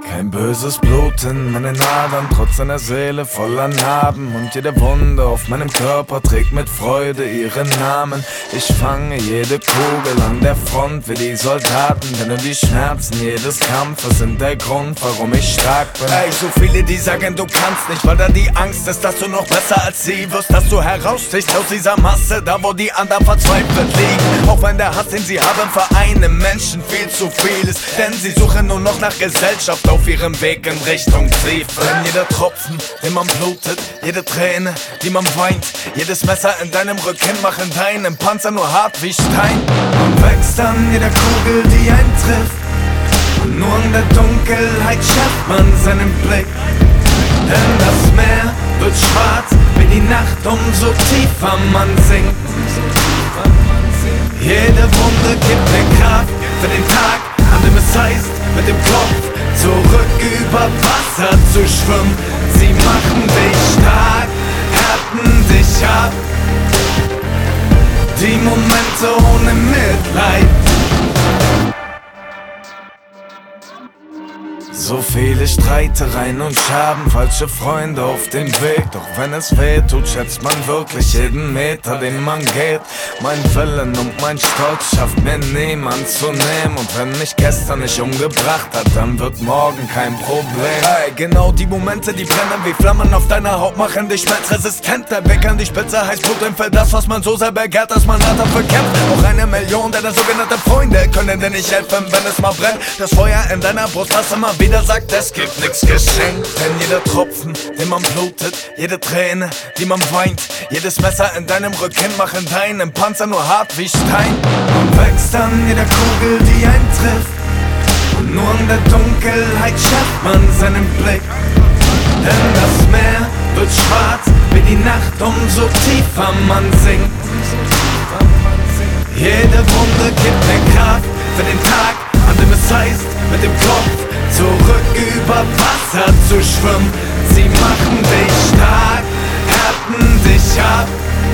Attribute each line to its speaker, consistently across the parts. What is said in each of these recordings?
Speaker 1: Kein böses Blut in meinen Adern, trotz einer Seele voller Narben. Und jede Wunde auf meinem Körper trägt mit Freude ihren Namen. Ich fange jede Kugel an der Front wie die Soldaten, denn nur die Schmerzen jedes Kampfes sind der Grund, warum ich stark bin. Ey, so viele, die sagen, du kannst nicht, weil da die Angst ist, dass du noch besser als sie wirst, dass du herausstichst aus dieser Masse, da wo die anderen verzweifelt liegen. Auch wenn der Hass, den sie haben, für einen Menschen viel zu viel ist, denn sie suchen nur noch nach Gesellschaft auf ihrem Weg in Richtung Ziel. Denn jeder Tropfen, den man blutet, jede Träne, die man weint, jedes Messer in deinem Rücken machen deinen Panzer nur hart wie Stein. Und wächst an jeder Kugel, die einen trifft, und nur in der Dunkelheit schärft man seinen Blick. Denn das Meer wird schwarz wie die Nacht, umso tiefer man sinkt. Jede Wunde gibt mir Kraft für den Tag, an dem es heißt, mit dem Kopf zurück über Wasser zu schwimmen. Sie machen dich stark, härten dich ab. Die Momente ohne Mitleid. So viele Streitereien und Scherben, falsche Freunde auf dem Weg. Doch wenn es weh tut, schätzt man wirklich jeden Meter, den man geht. Mein Willen und mein Stolz schafft mir niemand zu nehmen. Und wenn mich gestern nicht umgebracht hat, dann wird morgen kein Problem. Hey, genau die Momente, die brennen wie Flammen auf deiner Haut, machen dich schmerzresistent. Der Weg an die Spitze heißt Blut im Feld, das was man so sehr begehrt, dass man hart dafür kämpft. Auch 1 Million deiner sogenannten Freunde können dir nicht helfen, wenn es mal brennt. Das Feuer in deiner Brust, das immer wieder sagt, es gibt nichts geschenkt. Denn jeder Tropfen, den man blutet, jede Träne, die man weint, jedes Messer in deinem Rücken machen deinen Panzer nur hart wie Stein. Und wächst an jeder Kugel, die einen trifft, und nur in der Dunkelheit schärft man seinen Blick. Denn das Meer wird schwarz wie die Nacht, umso tiefer man sinkt. Jede Wunde gibt mir Kraft für den Tag, an dem es heißt, mit dem Kopf zurück über Wasser zu schwimmen. Sie machen dich stark, härten dich ab.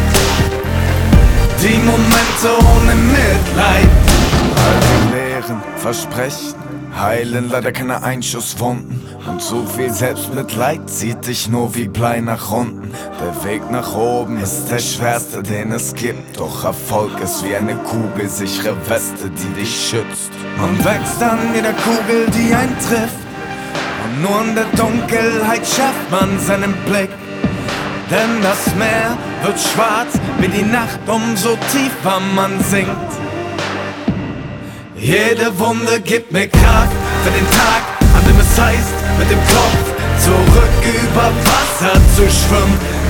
Speaker 1: Die Momente ohne Mitleid. All die leeren Versprechen heilen leider keine Einschusswunden. Und so viel Selbstmitleid zieht dich nur wie Blei nach unten. Der Weg nach oben ist der schwerste, den es gibt. Doch Erfolg ist wie eine kugelsichere Weste, die dich schützt. Und wächst an jeder Kugel, die einen trifft. Und nur in der Dunkelheit schärft man seinen Blick. Denn das Meer wird schwarz wie die Nacht, umso tiefer man sinkt. Jede Wunde gibt mir Kraft für den Tag, an dem es heißt, mit dem Kopf zurück über Wasser zu schwimmen.